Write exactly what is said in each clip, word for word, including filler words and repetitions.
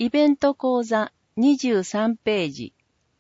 イベント講座にじゅうさんページ。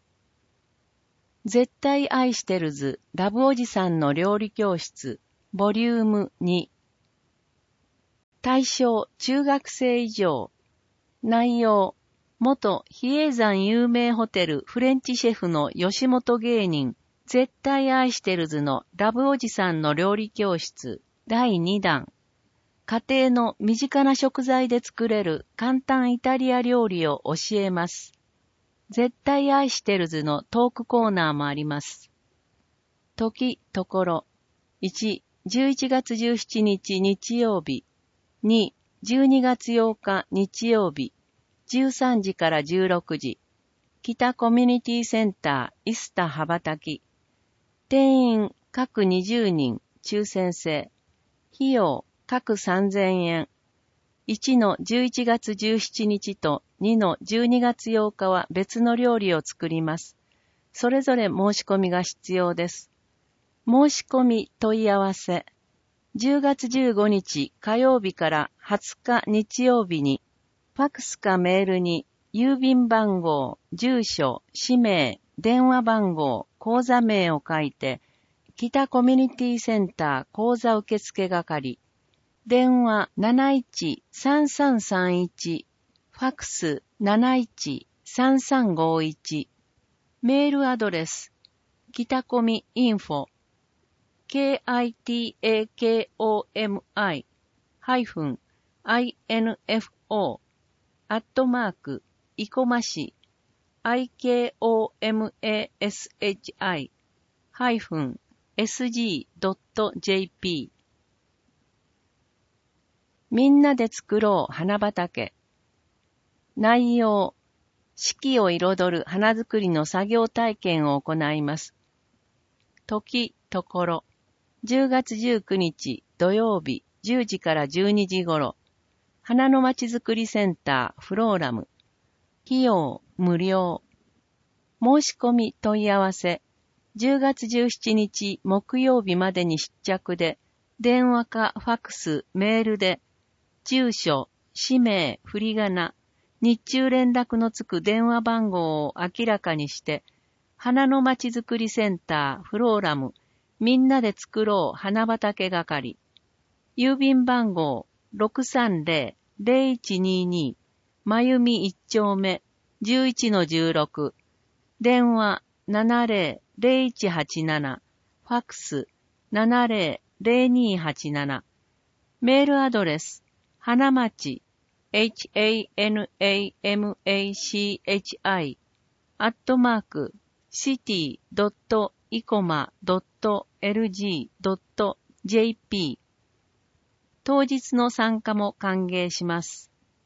絶対愛してるずラブおじさんの料理教室ボリュームに。対象中学生以上。内容元比叡山有名ホテルフレンチシェフの吉本芸人絶対愛してるずのラブおじさんの料理教室だいにだん。家庭の身近な食材で作れる簡単イタリア料理を教えます。絶対愛してるずのトークコーナーもあります。時、ところ。いち、じゅういちがつじゅうしちにち日曜日。に、じゅうにがつようか日曜日。じゅうさんじからじゅうろくじ。北コミュニティセンターイスタ羽ばたき。定員各にじゅうにん抽選制。費用各さんぜんえん。いちのじゅういちがつじゅうしちにちとにのじゅうにがつようかは別の料理を作ります。それぞれ申し込みが必要です。申し込み問い合わせ。じゅうがつじゅうごにち火曜日からはつか日曜日に、ファクスかメールに郵便番号、住所、氏名、電話番号、口座名を書いて、北コミュニティセンター口座受付係。電話 なないちさんさんさんいち、ファクス なないちさんさんごいち、メールアドレス、北コミインフォ、k-i-t-a-k-o-m-i ハイフン info アットマークいこまし i-k-o-m-a-s-h-i ハイフン sg.jp。みんなで作ろう花畑。内容、四季を彩る花作りの作業体験を行います。時、ところ、じゅうがつじゅうくにち土曜日じゅうじからじゅうにじごろ、花のまちづくりセンターフローラム。費用、無料。申し込み問い合わせ。じゅうがつじゅうしちにち木曜日までに出着で、電話かファクス、メールで、住所、氏名、振り仮名、日中連絡のつく電話番号を明らかにして、花のまちづくりセンターフローラム、みんなで作ろう花畑係。郵便番号 ろくさんぜろ ぜろいちにに、まゆみいち丁目 じゅういちのじゅうろく。電話 ななぜろ ぜろいちはちなな、ファクス ななぜろ ぜろにはちなな。メールアドレス、花町 hanamachi アットマーク シティ ドット イコマ ドット エルジー ドット ジェーピー。当日の参加も歓迎します。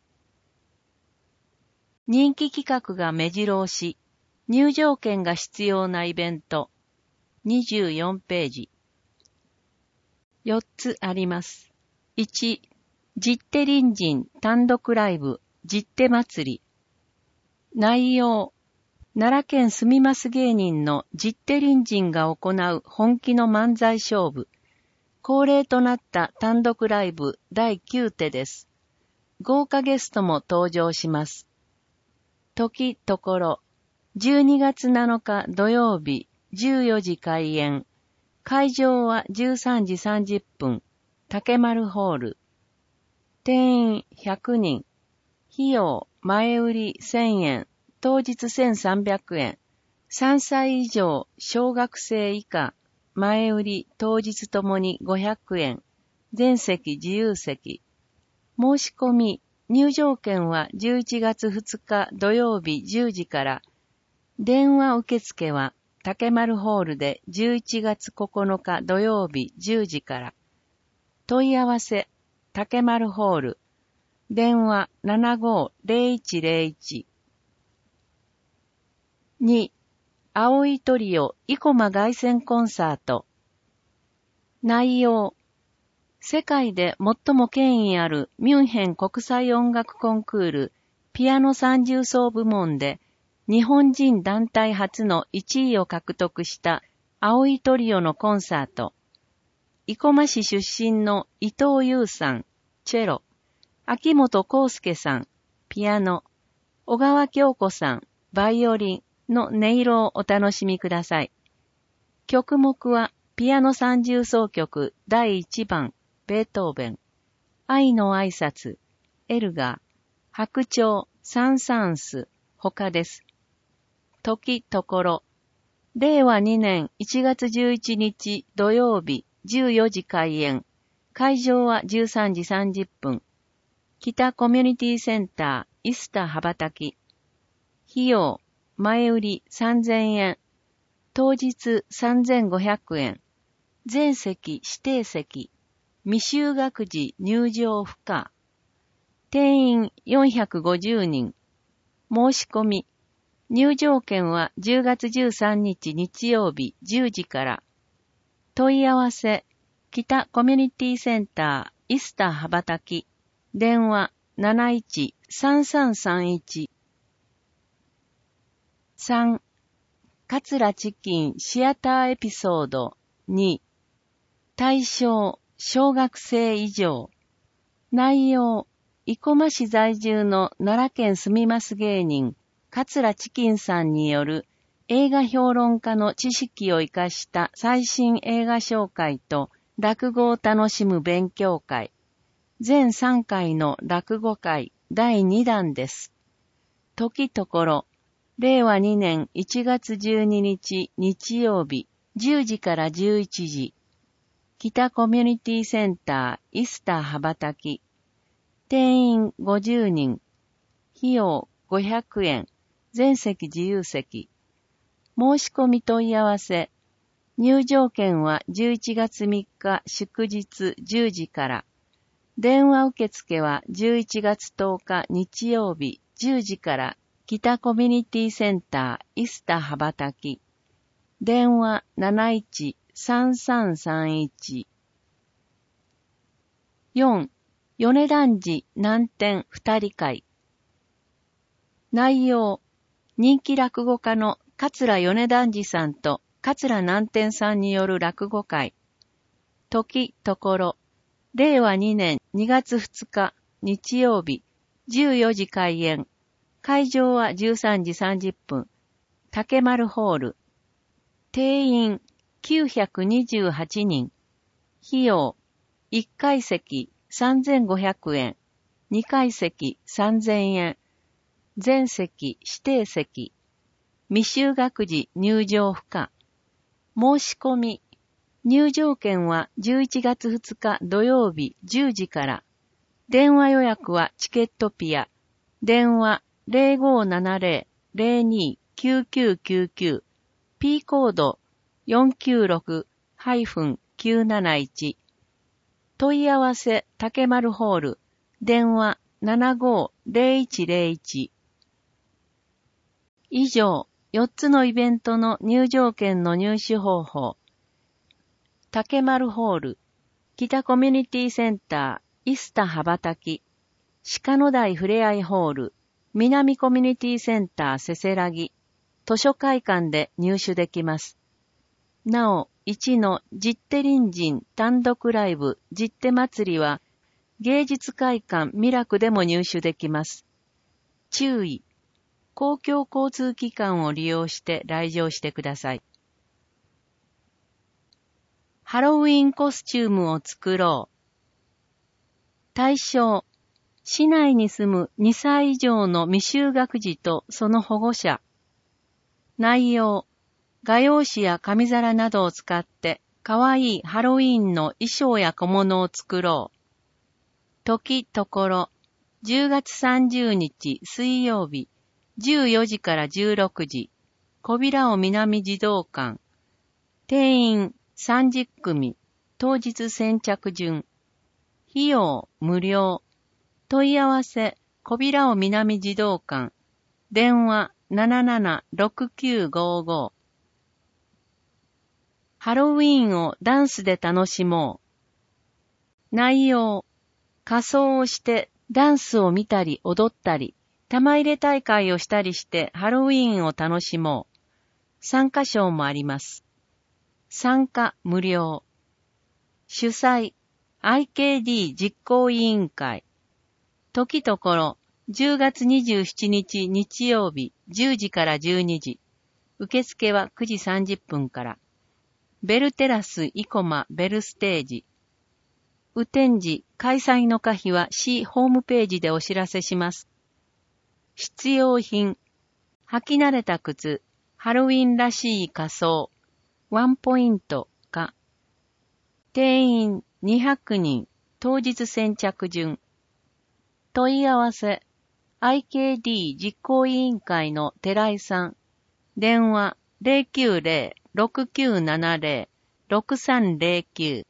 人気企画が目白押し、入場券が必要なイベント。にじゅうよんページ。よっつあります。いち、実手隣人単独ライブ、実手祭り。内容、奈良県住みます芸人の実手隣人が行う本気の漫才勝負。恒例となった単独ライブだいきゅうてです。豪華ゲストも登場します。時、ところ、じゅうにがつなのか土曜日、じゅうよじ開演。会場はじゅうさんじさんじゅっぷん、竹丸ホール。定員ひゃくにん。費用、前売りせんえん、当日せんさんびゃくえん。さんさい以上、小学生以下、前売り、当日ともにごひゃくえん。全席自由席。申し込み、入場券はじゅういちがつふつか土曜日じゅうじから。電話受付は竹丸ホールでじゅういちがつここのか土曜日じゅうじから。問い合わせ、竹丸ホール。電話 ななごーぜろいちぜろいち。に、青いトリオ生駒凱旋コンサート。内容、世界で最も権威あるミュンヘン国際音楽コンクールピアノ三重奏部門で日本人団体初のいちいを獲得した青いトリオのコンサート。生駒市出身の伊藤優さん、チェロ、秋元康介さん、ピアノ、 小川京子さん、バイオリンの音色をお楽しみください。曲目は、ピアノ三重奏曲だいいちばん、ベートーベン、愛の挨拶、エルガー、白鳥、サンサンス、他です。時、ところ、れいわにねんいちがつじゅういちにち土曜日じゅうよじ開演、会場はじゅうさんじさんじゅっぷん、北コミュニティセンター、イスタ羽ばたき。費用、前売りさんぜんえん、当日さんぜんごひゃくえん、全席指定席、未就学時入場不可。定員よんひゃくごじゅうにん。申し込み。入場券はじゅうがつじゅうさんにち日曜日じゅうじから。問い合わせ。北コミュニティセンター、イスタ羽ばたき。電話 なないちさんさんさんいち。さん. 桂チキンシアターエピソード。に. 対象、小学生以上。内容、生駒市在住の奈良県住みます芸人、桂チキンさんによる映画評論家の知識を生かした最新映画紹介と落語を楽しむ勉強会。全さんかいの落語会だいにだんです。時ところ、れいわにねんいちがつじゅうににち日曜日じゅうじからじゅういちじ。北コミュニティセンター、イスタ羽ばたき。定員ごじゅうにん。費用ごひゃくえん。全席自由席。申し込み問い合わせ。入場券はじゅういちがつみっか祝日じゅうじから。電話受付はじゅういちがつとおか日曜日じゅうじから北コミュニティセンターイスタ羽ばたき。電話 なないちさんさんさんいち。よん. 米男児南天二人会。内容、人気落語家の桂米男児さんと桂南天さんによる落語会。時ところ、れいわにねんにがつふつか日曜日じゅうよじ開演。会場はじゅうさんじさんじゅっぷん。竹丸ホール。定員きゅうひゃくにじゅうはちにん。費用いっかい席さんぜんごひゃくえん。にかい席さんぜんえん。全席指定席。未就学時入場不可。申し込み。入場券はじゅういちがつふつか土曜日じゅうじから。電話予約はチケットピア。電話 ぜろごななぜろ ぜろに きゅうきゅうきゅうきゅう。P コード よんきゅうろく きゅうなないち。問い合わせ竹丸ホール。電話 ななごぜろいちぜろいち。以上、よっつのイベントの入場券の入手方法。竹丸ホール、北コミュニティセンター、イスタ羽ばたき、鹿野台ふれあいホール、南コミュニティセンターせせらぎ、図書会館で入手できます。なお、いちの実手隣人単独ライブ実手祭りは、芸術会館ミラクでも入手できます。注意。公共交通機関を利用して来場してください。ハロウィンコスチュームを作ろう。対象、市内に住むにさい以上の未就学児とその保護者。内容、画用紙や紙皿などを使ってかわいいハロウィンの衣装や小物を作ろう。時ところ、じゅうがつさんじゅうにち水曜日、じゅうよじからじゅうろくじ、小平尾南児童館。定員さんじゅっくみ、当日先着順。費用無料。問い合わせ、小平尾南児童館。電話 ななななろくきゅうごご。ハロウィーンをダンスで楽しもう。内容、仮装をしてダンスを見たり踊ったり、玉入れ大会をしたりしてハロウィーンを楽しもう。参加賞もあります。参加無料。主催、アイケーディー 実行委員会。時ところ、 じゅうがつにじゅうしちにち日曜日じゅうじからじゅうにじ。受付はくじさんじゅっぷんから。ベルテラス生駒ベルステージ。雨天時、開催の可否は市ホームページでお知らせします。必要品。履き慣れた靴、ハロウィンらしい仮装、ワンポイントか。定員にひゃくにん、当日先着順。問い合わせ、アイケーディー 実行委員会の寺井さん。電話 ゼロきゅうゼロ ろくきゅうななゼロ ろくさんゼロきゅう。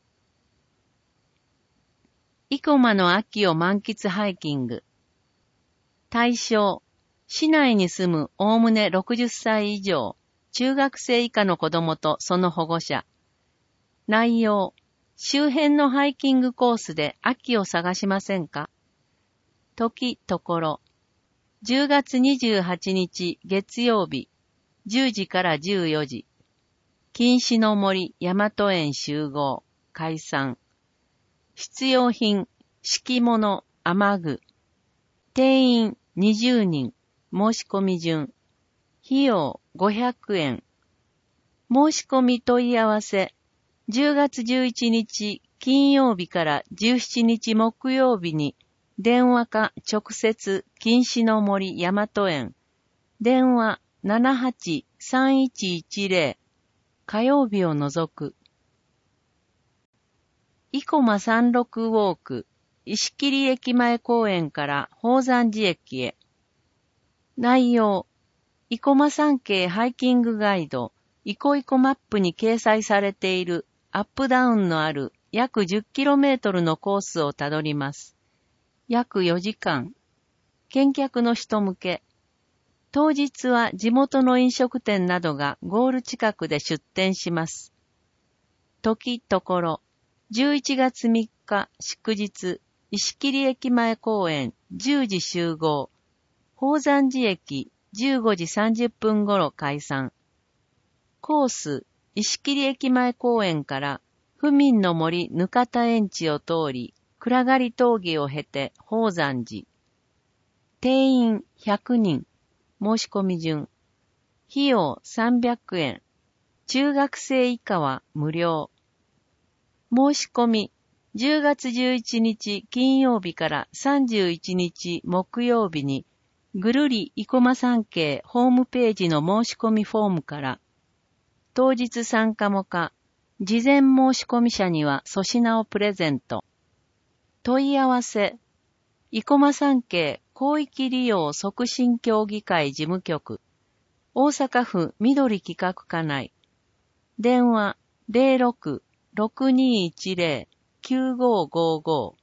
生駒の秋を満喫ハイキング。対象、市内に住むおおむねろくじゅっさい以上、中学生以下の子供とその保護者。内容、周辺のハイキングコースで秋を探しませんか？時、ところ。じゅうがつにじゅうはちにち月曜日、じゅうじからじゅうよじ。錦糸の森大和園集合、解散。必要品、敷物、雨具。定員にじゅうにん、申し込み順。費用ごひゃくえん。申し込み問い合わせ。じゅうがつじゅういちにち金曜日からじゅうしちにち木曜日に電話か直接錦糸の森大和園。電話 ななはちさんいちいちゼロ。火曜日を除く。生駒三六ウォーク、石切駅前公園から宝山寺駅へ。内容、生駒山系ハイキングガイド、いこいこマップに掲載されているアップダウンのある約 じゅっキロメートル のコースをたどります。約よじかん。見客の人向け。当日は地元の飲食店などがゴール近くで出店します。時、ところ。じゅういちがつみっか祝日、石切駅前公園じゅうじ集合。宝山寺駅じゅうごじさんじゅっぷん頃解散。コース、石切駅前公園から府民の森ぬかた園地を通り、暗がり峠を経て宝山寺。定員ひゃくにん。申し込み順。費用さんびゃくえん。中学生以下は無料。申し込み、じゅうがつじゅういちにち金曜日からさんじゅういちにち木曜日に、ぐるり生駒山系ホームページの申し込みフォームから、当日参加もか、事前申し込み者には粗品をプレゼント。問い合わせ、生駒山系広域利用促進協議会事務局、大阪府緑企画課内。電話 ゼロろく ろくにいちゼロ きゅうごごご。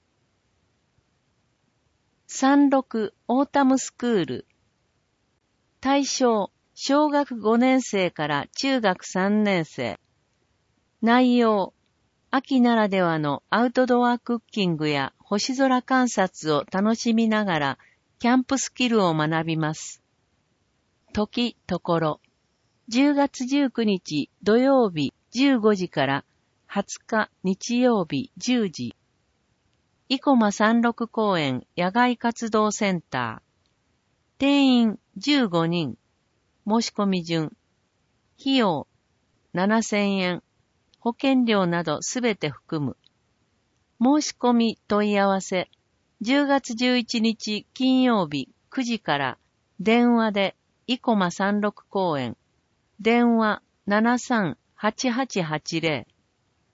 さんじゅうろくオータムスクール。対象、小学ごねん生から中学さんねん生。内容、秋ならではのアウトドアクッキングや星空観察を楽しみながらキャンプスキルを学びます。時、ところ。じゅうがつじゅうくにち土曜日じゅうごじからはつか日曜日じゅうじ。生駒三六公園野外活動センター。定員じゅうごにん。申し込み順。費用ななせんえん。保険料などすべて含む。申し込み問い合わせ。じゅうがつじゅういちにち金曜日くじから電話で生駒三六公園。電話 ななさんはちはちはちゼロ。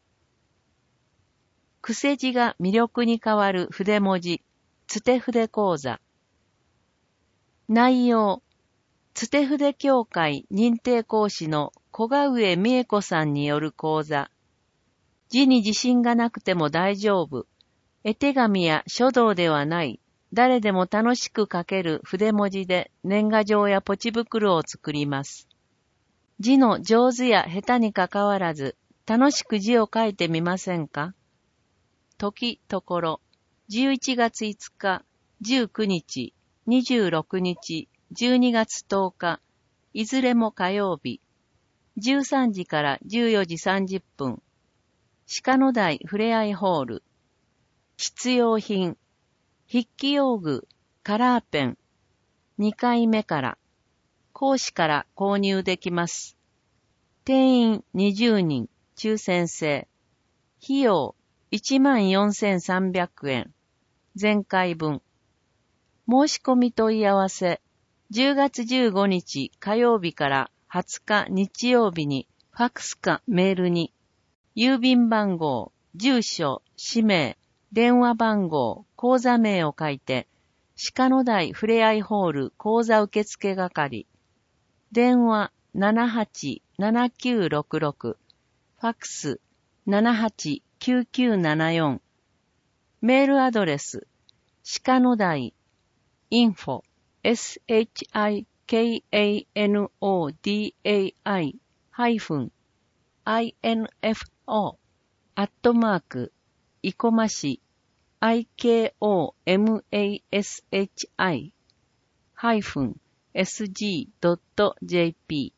癖字が魅力に変わる筆文字、つて筆講座。内容、つて筆協会認定講師の小賀上美恵子さんによる講座。字に自信がなくても大丈夫。絵手紙や書道ではない。誰でも楽しく書ける筆文字で年賀状やポチ袋を作ります。字の上手や下手にかかわらず、楽しく字を書いてみませんか？時、ところ、じゅういちがついつか、じゅうくにち、にじゅうろくにち、じゅうにがつとおか、いずれも火曜日、じゅうさんじからじゅうよじさんじゅっぷん、鹿野台ふれあいホール。必要品、筆記用具、 カラーペン、にかいめから、講師から購入できます。定員にじゅうにん、抽選制。費用いちまんよんせんさんびゃくえん。前回分。申し込み問い合わせ。じゅうがつじゅうごにち火曜日からはつか日曜日にファックスかメールに、郵便番号、住所、氏名、電話番号、口座名を書いて、鹿野台ふれあいホール口座受付係。電話ななはちななきゅうろくろく、ファックスななはちきゅうきゅうななよん、メールアドレス、鹿野台、info、s-h-i-k-a-n-o-d-a-i、ハイフン、info、アットマーク、いこまし、i-k-o-m-a-s-h-i、ハイフン、sg.jp。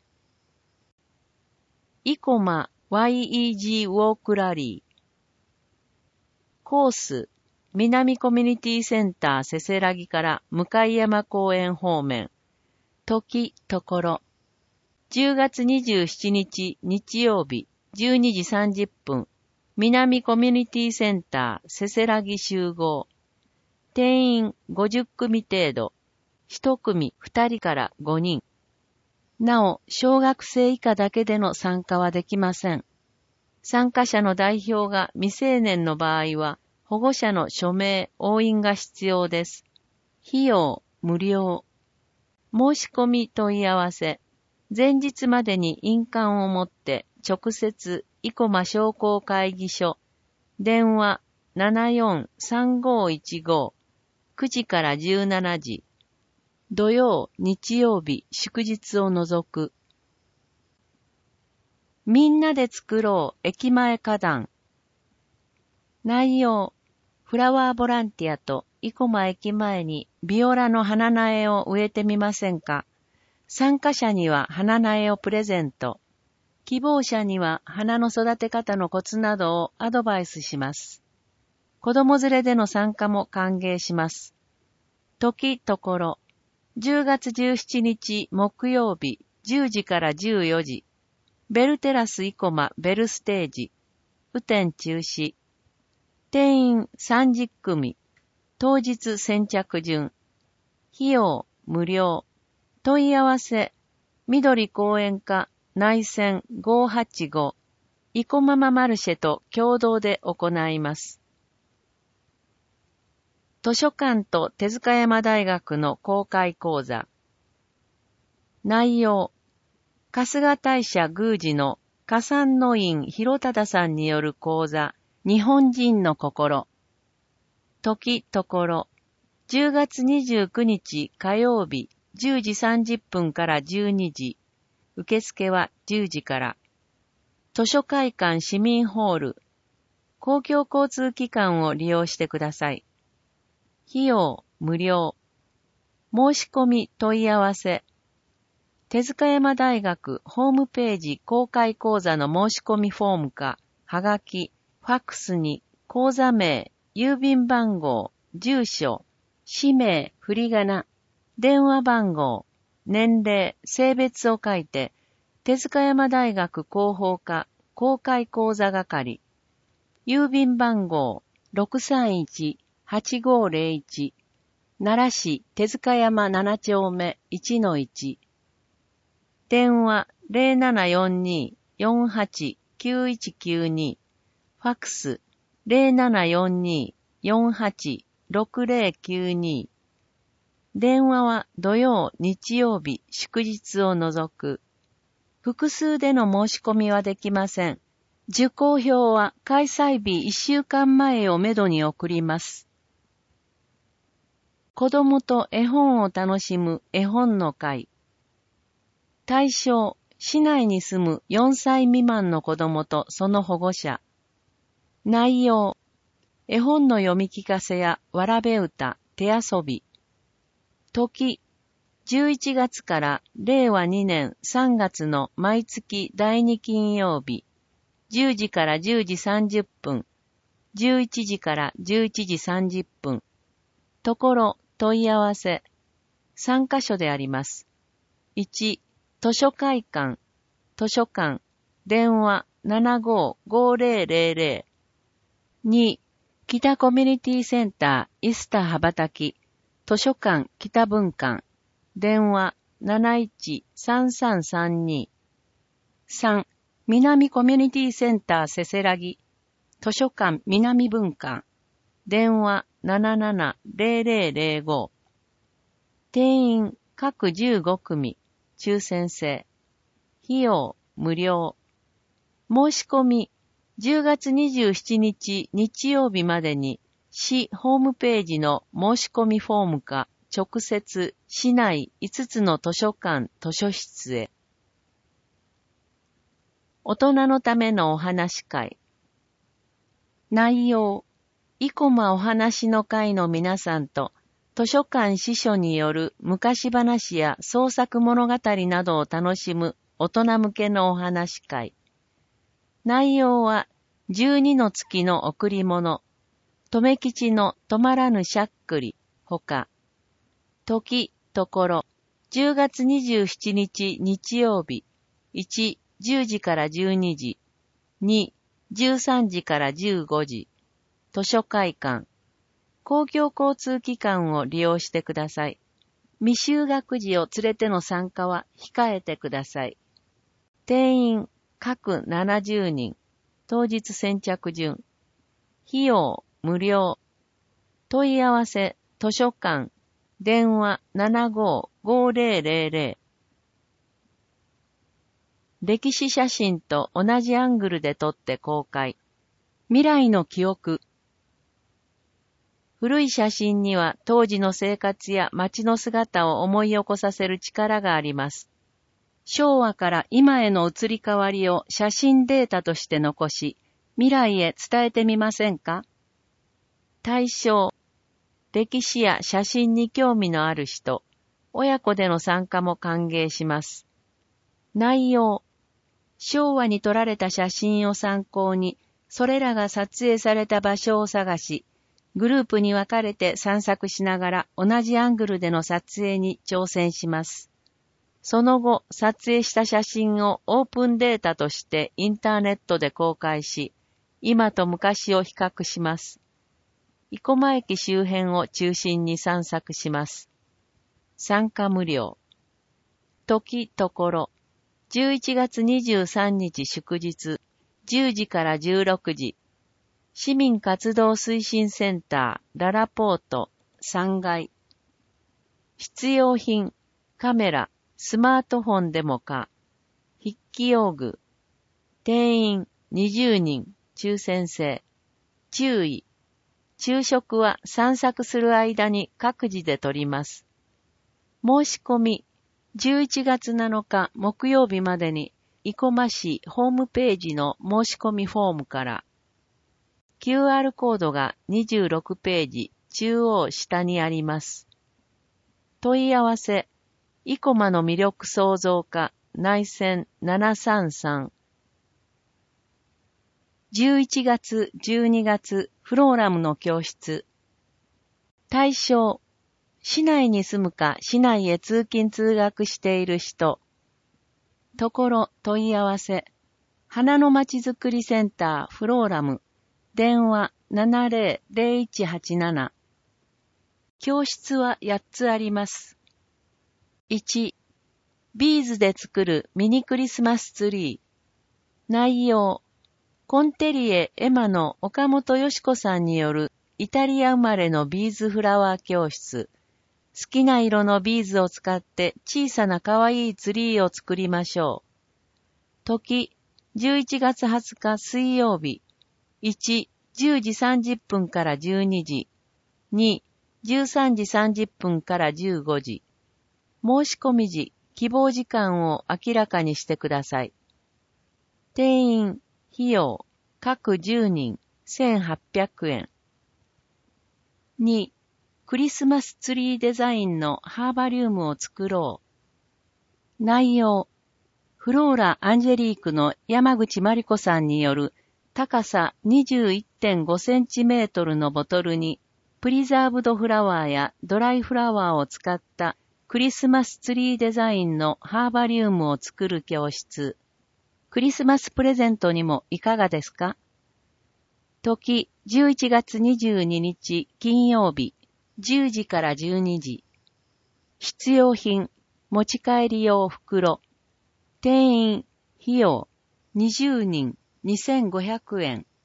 イコマ ワイイージー ウォークラリー。コース、南コミュニティセンターせせらぎから向山公園方面。時、ところ。じゅうがつにじゅうしちにち日曜日じゅうにじさんじゅっぷん。南コミュニティセンターせせらぎ集合。定員ごじゅっくみ程度。いちくみふたりからごにん。なお、小学生以下だけでの参加はできません。参加者の代表が未成年の場合は、保護者の署名、押印が必要です。費用、無料。申し込み問い合わせ。前日までに印鑑を持って直接、生駒商工会議所。電話 ななよんさんごいちご、くじからじゅうしちじ。土曜、日曜日、祝日を除く。みんなで作ろう駅前花壇。内容、フラワーボランティアと生駒駅前にビオラの花苗を植えてみませんか。参加者には花苗をプレゼント。希望者には花の育て方のコツなどをアドバイスします。子供連れでの参加も歓迎します。時、ところ。じゅうがつじゅうしちにち木曜日じゅうじからじゅうよじ。ベルテラス生駒ベルステージ。雨天中止。定員さんじゅっくみ。当日先着順。費用無料。問い合わせ。緑公園課内線ごーはちご。生駒ママルシェと共同で行います。図書館と手塚山大学の公開講座。内容。春日大社宮司の加山の院広忠さんによる講座、日本人の心。時、ところ。じゅうがつにじゅうくにち火曜日じゅうじさんじゅっぷんからじゅうにじ。受付はじゅうじから。図書会館市民ホール。公共交通機関を利用してください。費用無料。申し込み問い合わせ。手塚山大学ホームページ公開講座の申し込みフォームか、はがき、ファックスに講座名、郵便番号、住所、氏名、振り仮名、電話番号、年齢、性別を書いて、手塚山大学広報課公開講座係、郵便番号 ろくさんいちはちごーぜろいち、奈良市手塚山ななちょうめ いちのいち、電話 ゼロななよんに よんはち きゅういちきゅうに、ファックス ゼロななよんに よんはち ろくぜろきゅうに、電話は土曜、日曜日、祝日を除く。複数での申し込みはできません。受講票は開催日いっしゅうかんまえをめどに送ります。子供と絵本を楽しむ絵本の会。対象、市内に住むよんさい未満の子供とその保護者。内容、絵本の読み聞かせやわらべ歌、手遊び。時、じゅういちがつかられいわにねんさんがつの毎月だいに金曜日、じゅうじからじゅうじさんじゅっぷん、じゅういちじからじゅういちじさんじゅっぷん。ところ、 問い合わせ。さんカ所であります。いち、図書会館、図書館、電話 ななごーごーぜろぜろぜろ。に、北コミュニティセンター、イスタ羽ばたき、図書館北文館、電話 なないちさんさんさんに。さん、南コミュニティセンターせせらぎ、図書館南文館、電話 ななななぜろぜろぜろご。定員各じゅうごくみ、抽選制。費用無料。申し込みじゅうがつにじゅうしちにち日曜日までに市ホームページの申し込みフォームか直接市内いつつの図書館図書室へ。大人のためのお話会。内容、生駒お話の会の皆さんと図書館司書による昔話や創作物語などを楽しむ大人向けのお話会。内容はじゅうにの月の贈り物、留吉の止まらぬしゃっくり、ほか、時、ところ、じゅうがつにじゅうしちにち日曜日、いち、じゅうじからじゅうにじ、に、じゅうさんじからじゅうごじ、図書会館、公共交通機関を利用してください。未就学児を連れての参加は控えてください。定員各ななじゅうにん、当日先着順。費用無料。問い合わせ図書館、電話 ななごーごーぜろぜろぜろ。歴史写真と同じアングルで撮って公開。未来の記憶。古い写真には当時の生活や街の姿を思い起こさせる力があります。昭和から今への移り変わりを写真データとして残し、未来へ伝えてみませんか？対象、歴史や写真に興味のある人、親子での参加も歓迎します。内容、昭和に撮られた写真を参考に、それらが撮影された場所を探し、グループに分かれて散策しながら同じアングルでの撮影に挑戦します。その後、撮影した写真をオープンデータとしてインターネットで公開し、今と昔を比較します。生駒駅周辺を中心に散策します。参加無料。時ところ、じゅういちがつにじゅうさんにち祝日、じゅうじからじゅうろくじ、市民活動推進センター、ララポート、さんがい。必要品、カメラ、スマートフォンでもか。筆記用具。定員にじゅうにん、抽選制。注意。昼食は散策する間に各自で取ります。申し込み、じゅういちがつなのか木曜日までに、生駒市ホームページの申し込みフォームから。キューアール コードがにじゅうろくページ中央下にあります。問い合わせ、生駒の魅力創造課内線ななさんさん。じゅういちがつ、じゅうにがつ、フローラムの教室。対象、市内に住むか市内へ通勤通学している人。ところ問い合わせ、花のまちづくりセンターフローラム。電話 ななぜろぜろいちはちなな。教室はやっつあります。いち、ビーズで作るミニクリスマスツリー。内容、コンテリエエマの岡本よし子さんによるイタリア生まれのビーズフラワー教室。好きな色のビーズを使って小さな可愛いツリーを作りましょう。時、じゅういちがつはつか水曜日。いち、じゅうじさんじゅっぷんからじゅうにじ。に、じゅうさんじさんじゅっぷんからじゅうごじ。申し込み時、希望時間を明らかにしてください。定員、費用、各じゅうにん、せんはっぴゃくえん。に、クリスマスツリーデザインのハーバリウムを作ろう。内容、フローラ・アンジェリークの山口真理子さんによる高さ にじゅういってんごセンチメートルのボトルにプリザーブドフラワーやドライフラワーを使ったクリスマスツリーデザインのハーバリウムを作る教室。クリスマスプレゼントにもいかがですか？時、じゅういちがつにじゅうににち金曜日、じゅうじからじゅうにじ。必要品、持ち帰り用袋。定員、費用、にじゅうにん、にせんごひゃくえん。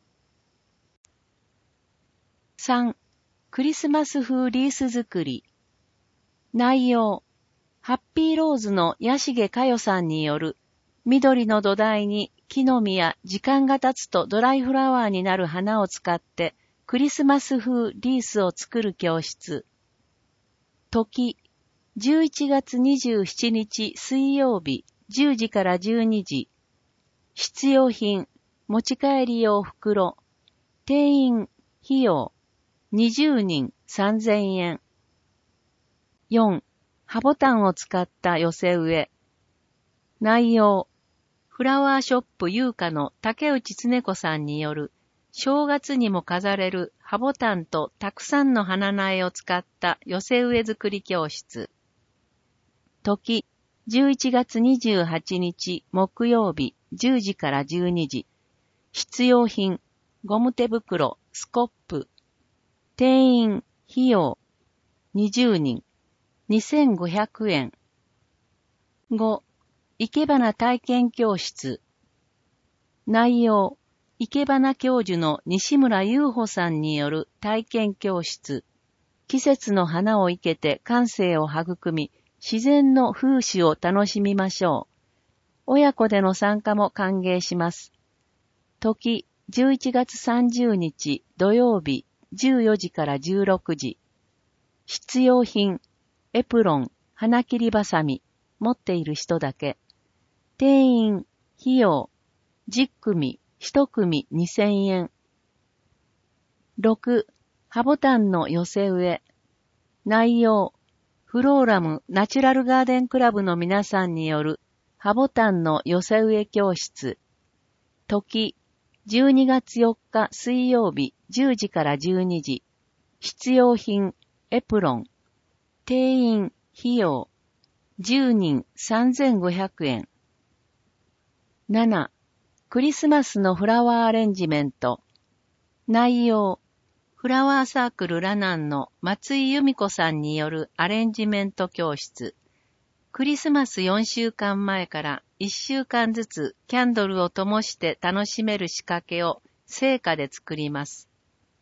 さん、クリスマス風リース作り。内容、ハッピーローズの八重佳代さんによる、緑の土台に木の実や時間が経つとドライフラワーになる花を使ってクリスマス風リースを作る教室。時、じゅういちがつにじゅうしちにち水曜日じゅうじからじゅうにじ。必要品、持ち帰り用袋。定員、費用、にじゅうにんさんぜんえん。よん、葉ボタンを使った寄せ植え。内容、フラワーショップ優香の竹内恒子さんによる正月にも飾れる葉ボタンとたくさんの花苗を使った寄せ植え作り教室。時、じゅういちがつにじゅうはちにち木曜日じゅうじからじゅうにじ。必要品、ゴム手袋、スコップ。定員、費用、にじゅうにん、にせんごひゃくえん。ご、生け花体験教室。内容、生け花教授の西村優穂さんによる体験教室。季節の花を生けて感性を育み、自然の風刺を楽しみましょう。親子での参加も歓迎します。時、じゅういちがつさんじゅうにち土曜日じゅうよじからじゅうろくじ。必要品、エプロン、花切りばさみ、持っている人だけ。定員、費用、じゅっくみ、いちくみにせんえん。ろく、葉ボタンの寄せ植え。内容、フローラムナチュラルガーデンクラブの皆さんによる葉ボタンの寄せ植え教室。時、じゅうにがつよっか水曜日じゅうじからじゅうにじ。必要品、エプロン。定員、費用、じゅうにんさんぜんごひゃくえん。なな、クリスマスのフラワーアレンジメント。内容、フラワーサークルラナンの松井由美子さんによるアレンジメント教室。クリスマスよんしゅうかんまえからいっしゅうかんずつキャンドルを灯して楽しめる仕掛けを生花で作ります。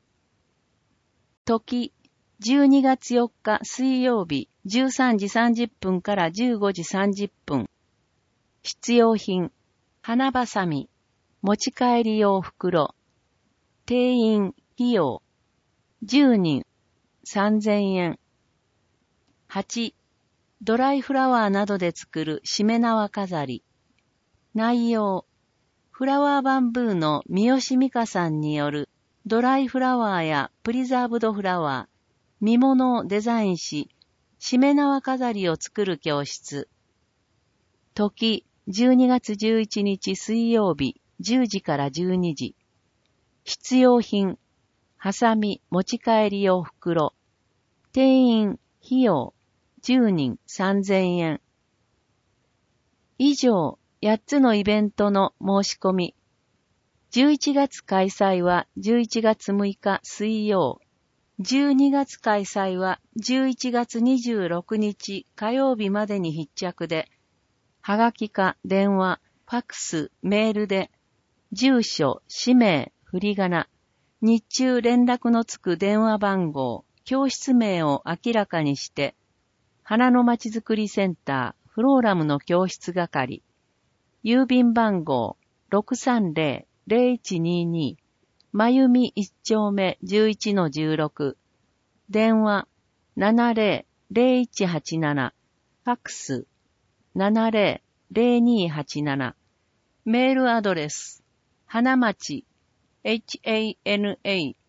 時、じゅうにがつよっか水曜日じゅうさんじさんじゅっぷんからじゅうごじさんじゅっぷん。必要品、花ばさみ、持ち帰り用袋。定員、費用、じゅうにん、さんぜんえん。はち、ドライフラワーなどで作るしめ縄飾り。内容、フラワーバンブーの三好美香さんによるドライフラワーやプリザーブドフラワー、見物をデザインし、しめ縄飾りを作る教室。時、じゅうにがつじゅういちにち水曜日じゅうじからじゅうにじ。必要品、ハサミ持ち帰り用袋。定員、費用、じゅうにんさんぜんえん。以上、やっつのイベントの申し込み。じゅういちがつ開催はじゅういちがつむいか水曜。じゅうにがつ開催はじゅういちがつにじゅうろくにち火曜日までに必着で、はがきか電話、ファクス、メールで、住所、氏名、振り仮名、日中連絡のつく電話番号、教室名を明らかにして、花のまちづくりセンター、フローラムの教室係、郵便番号 ろくさんぜろぜろいちにに、まゆみいっちょうめ じゅういちのじゅうろく、電話 ななぜろぜろいちはちなな、ファックス ななぜろぜろにはちなな、メールアドレス、花町、hanamachi、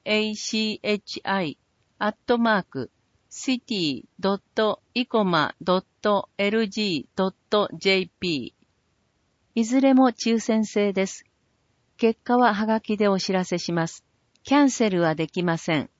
アットマーク、シティドットイコマドットエルジードットジェーピー。いずれも抽選制です。結果ははがきでお知らせします。キャンセルはできません。